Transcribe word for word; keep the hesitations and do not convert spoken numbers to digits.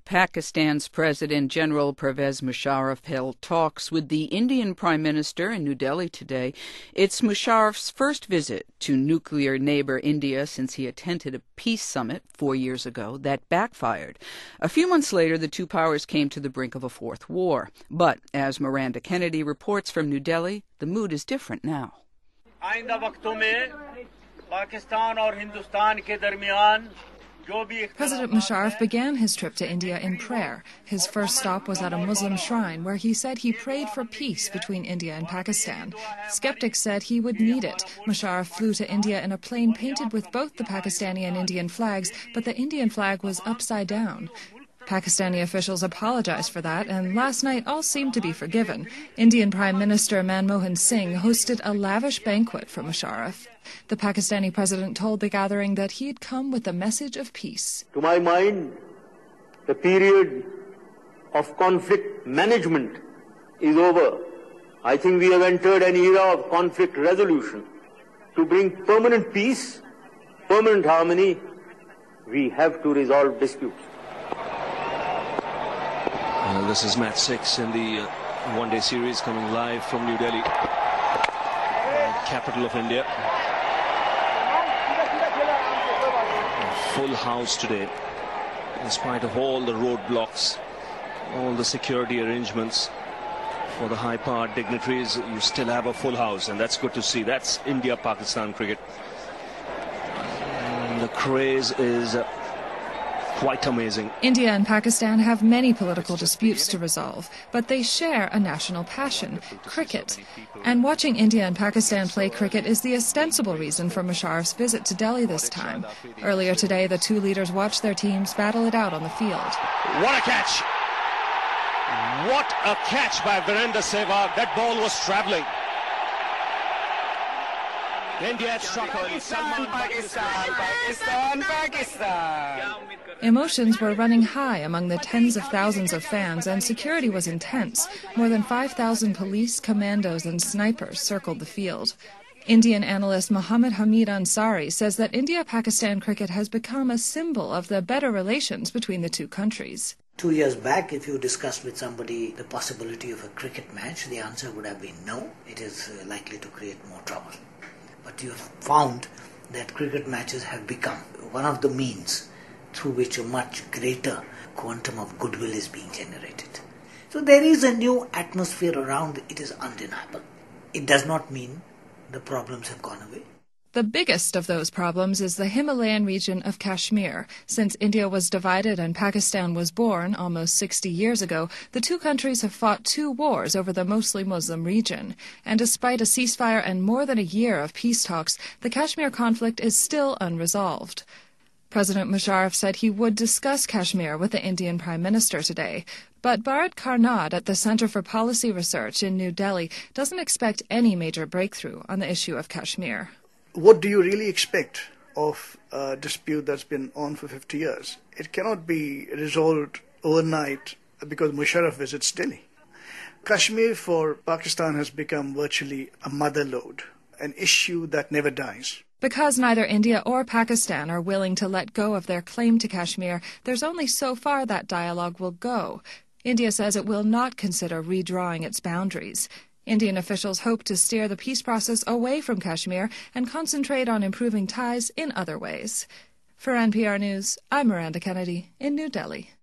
Pakistan's President General Pervez Musharraf held talks with the Indian Prime Minister in New Delhi today. It's Musharraf's first visit to nuclear neighbor India since he attended a peace summit four years ago that backfired. A few months later, the two powers came to the brink of a fourth war. But, as Miranda Kennedy reports from New Delhi, the mood is different now. President Musharraf began his trip to India in prayer. His first stop was at a Muslim shrine where he said he prayed for peace between India and Pakistan. Skeptics said he would need it. Musharraf flew to India in a plane painted with both the Pakistani and Indian flags, but the Indian flag was upside down. Pakistani officials apologized for that, and last night all seemed to be forgiven. Indian Prime Minister Manmohan Singh hosted a lavish banquet for Musharraf. The Pakistani president told the gathering that he'd come with a message of peace. To my mind, the period of conflict management is over. I think we have entered an era of conflict resolution. To bring permanent peace, permanent harmony, we have to resolve disputes. Well, this is match six in the uh, one-day series coming live from New Delhi, uh, capital of India. Full house today, in spite of all the roadblocks, all the security arrangements for the high-powered dignitaries. You still have a full house, and that's good to see. That's India-Pakistan cricket. And the craze is uh, quite amazing. India and Pakistan have many political disputes to resolve, but they share a national passion, cricket. And watching India and Pakistan play cricket is the ostensible reason for Musharraf's visit to Delhi this time. Earlier today, the two leaders watched their teams battle it out on the field. What a catch! What a catch by Virender Sehwag. That ball was travelling. India had struck early. Salman, Pakistan, Pakistan, Pakistan. Emotions were running high among the tens of thousands of fans, and security was intense. More than five thousand police, commandos, and snipers circled the field. Indian analyst Mohammad Hamid Ansari says that India-Pakistan cricket has become a symbol of the better relations between the two countries. Two years back, if you discussed with somebody the possibility of a cricket match, the answer would have been no. It is likely to create more trouble. But you have found that cricket matches have become one of the means through which a much greater quantum of goodwill is being generated. So there is a new atmosphere around. It is undeniable. It does not mean the problems have gone away. The biggest of those problems is the Himalayan region of Kashmir. Since India was divided and Pakistan was born almost sixty years ago, the two countries have fought two wars over the mostly Muslim region. And despite a ceasefire and more than a year of peace talks, the Kashmir conflict is still unresolved. President Musharraf said he would discuss Kashmir with the Indian Prime Minister today. But Bharat Karnad at the Center for Policy Research in New Delhi doesn't expect any major breakthrough on the issue of Kashmir. What do you really expect of a dispute that's been on for fifty years? It cannot be resolved overnight because Musharraf visits Delhi. Kashmir for Pakistan has become virtually a mother lode, an issue that never dies. Because neither India or Pakistan are willing to let go of their claim to Kashmir, there's only so far that dialogue will go. India says it will not consider redrawing its boundaries. Indian officials hope to steer the peace process away from Kashmir and concentrate on improving ties in other ways. For N P R News, I'm Miranda Kennedy in New Delhi.